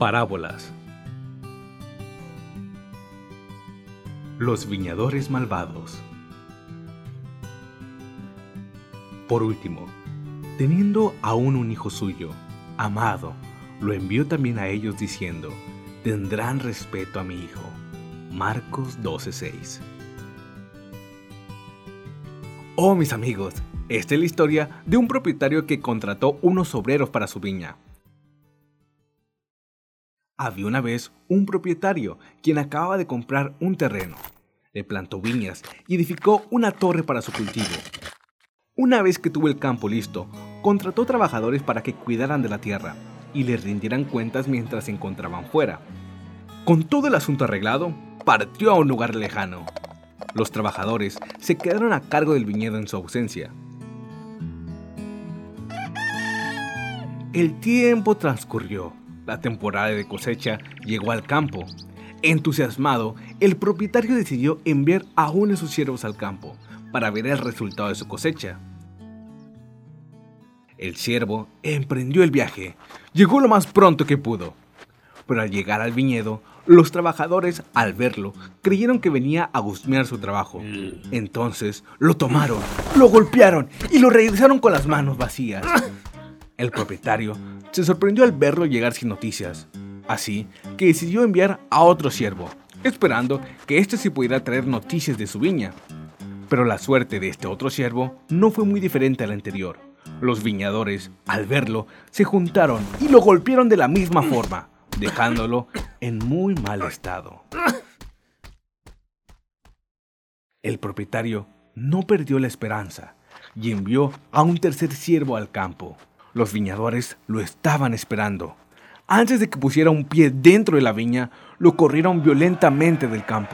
Parábolas. Los viñadores malvados. Por último, teniendo aún un hijo suyo, amado, lo envió también a ellos diciendo: tendrán respeto a mi hijo. Marcos 12:6. Oh, mis amigos, esta es la historia de un propietario que contrató unos obreros para su viña. Había una vez un propietario quien acababa de comprar un terreno. Le plantó viñas y edificó una torre para su cultivo. Una vez que tuvo el campo listo, contrató trabajadores para que cuidaran de la tierra y le rindieran cuentas mientras se encontraban fuera. Con todo el asunto arreglado, partió a un lugar lejano. Los trabajadores se quedaron a cargo del viñedo en su ausencia. El tiempo transcurrió. La temporada de cosecha llegó al campo. Entusiasmado, el propietario decidió enviar a uno de sus siervos al campo para ver el resultado de su cosecha. El siervo emprendió el viaje. Llegó lo más pronto que pudo. Pero al llegar al viñedo, los trabajadores, al verlo, creyeron que venía a husmear su trabajo. Entonces lo tomaron, lo golpearon y lo regresaron con las manos vacías. El propietario se sorprendió al verlo llegar sin noticias, así que decidió enviar a otro siervo, esperando que éste sí pudiera traer noticias de su viña. Pero la suerte de este otro siervo no fue muy diferente a la anterior. Los viñadores, al verlo, se juntaron y lo golpearon de la misma forma, dejándolo en muy mal estado. El propietario no perdió la esperanza y envió a un tercer siervo al campo. Los viñadores lo estaban esperando. Antes de que pusiera un pie dentro de la viña, lo corrieron violentamente del campo.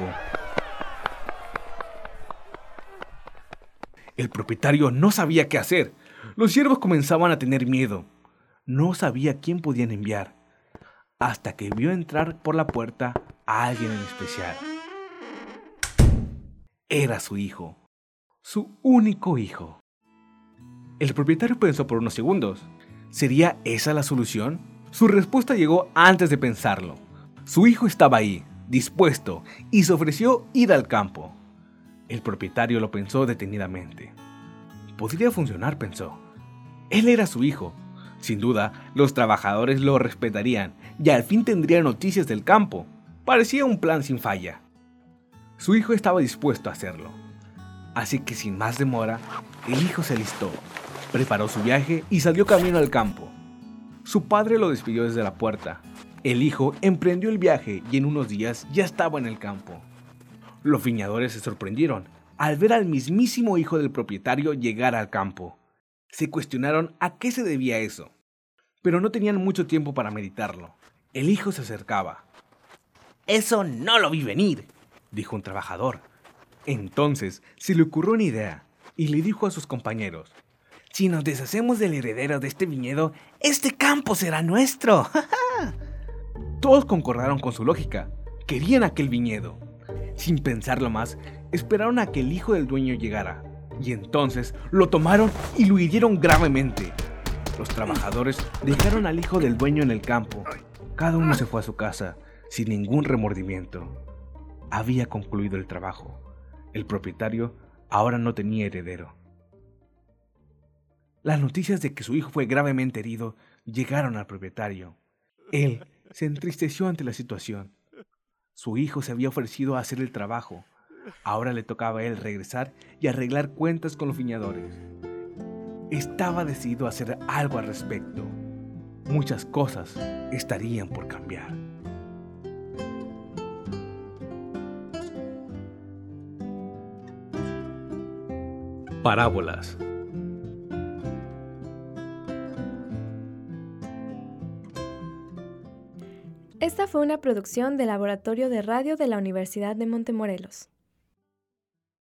El propietario no sabía qué hacer. Los siervos comenzaban a tener miedo. No sabía a quién podían enviar, hasta que vio entrar por la puerta a alguien en especial. Era su hijo, su único hijo. El propietario pensó por unos segundos. ¿Sería esa la solución? Su respuesta llegó antes de pensarlo. Su hijo estaba ahí, dispuesto, y se ofreció ir al campo. El propietario lo pensó detenidamente. Podría funcionar, pensó. Él era su hijo. Sin duda, los trabajadores lo respetarían y al fin tendría noticias del campo. Parecía un plan sin falla. Su hijo estaba dispuesto a hacerlo. Así que sin más demora, el hijo se alistó, preparó su viaje y salió camino al campo. Su padre lo despidió desde la puerta. El hijo emprendió el viaje y en unos días ya estaba en el campo. Los viñadores se sorprendieron al ver al mismísimo hijo del propietario llegar al campo. Se cuestionaron a qué se debía eso, pero no tenían mucho tiempo para meditarlo. El hijo se acercaba. «Eso no lo vi venir», dijo un trabajador. Entonces se le ocurrió una idea y le dijo a sus compañeros: «Si nos deshacemos del heredero de este viñedo, este campo será nuestro». Todos concordaron con su lógica. Querían aquel viñedo. Sin pensarlo más, esperaron a que el hijo del dueño llegara, y entonces lo tomaron y lo hirieron gravemente. Los trabajadores dejaron al hijo del dueño en el campo. Cada uno se fue a su casa, sin ningún remordimiento. Había concluido el trabajo. El propietario ahora no tenía heredero. Las noticias de que su hijo fue gravemente herido llegaron al propietario. Él se entristeció ante la situación. Su hijo se había ofrecido a hacer el trabajo. Ahora le tocaba a él regresar y arreglar cuentas con los viñadores. Estaba decidido a hacer algo al respecto. Muchas cosas estarían por cambiar. Parábolas. Esta fue una producción del Laboratorio de Radio de la Universidad de Montemorelos.